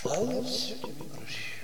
А я все тебе прощу.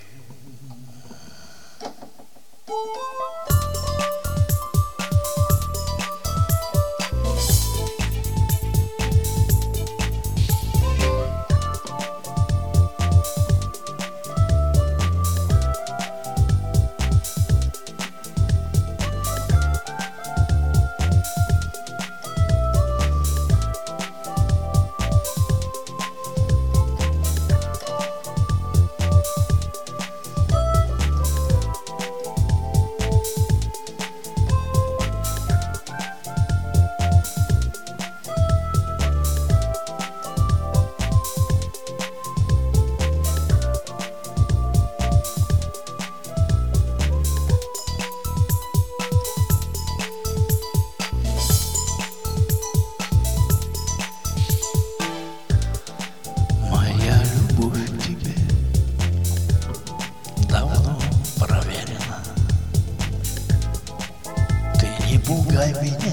Пугай меня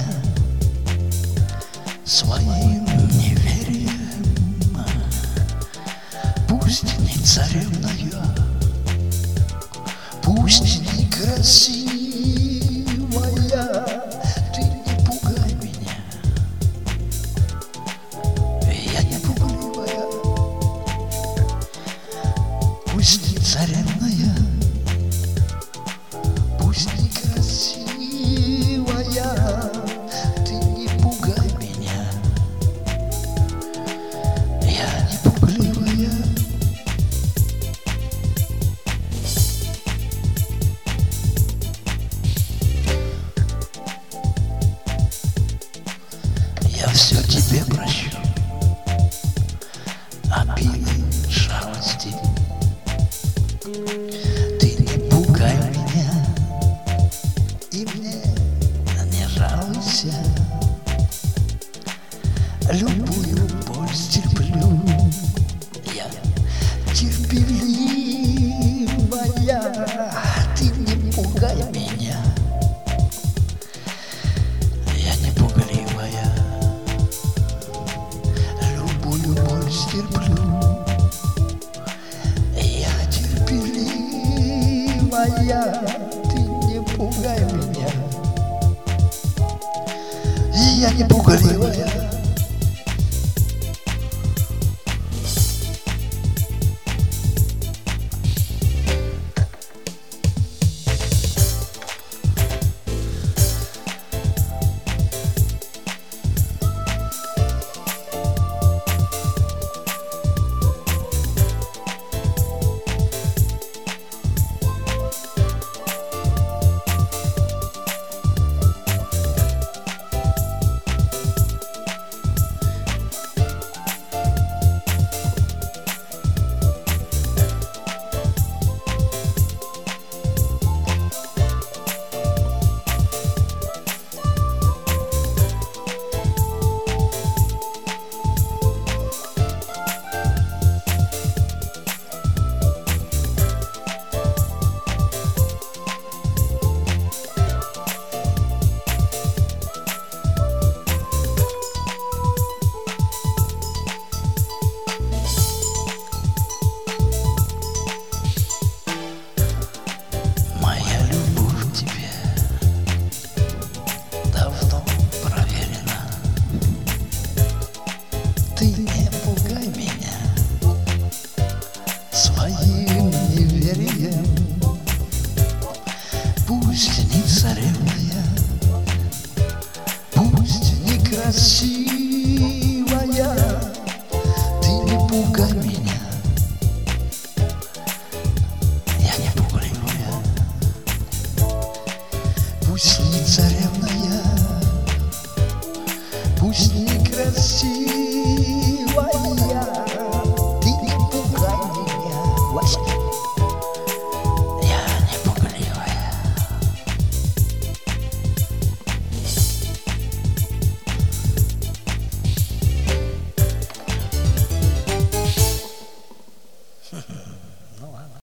своим неверием. Пусть не царевна я, пусть не красивая, ты не пугай меня. Я не пугливая, пусть не царевна я, пусть не красивая, ты не пугай меня. Я не пугливая. Я все тебе прощу, обиды, жалости. Ты не пугай меня, и мне не жалуйся. Любую боль стерплю, я терпеливая. Ты не пугай меня, я не пугливая. Любую боль стерплю, я терпеливая. Ты не пугай меня, я не пугливая. Ты не пугай меня своим неверием.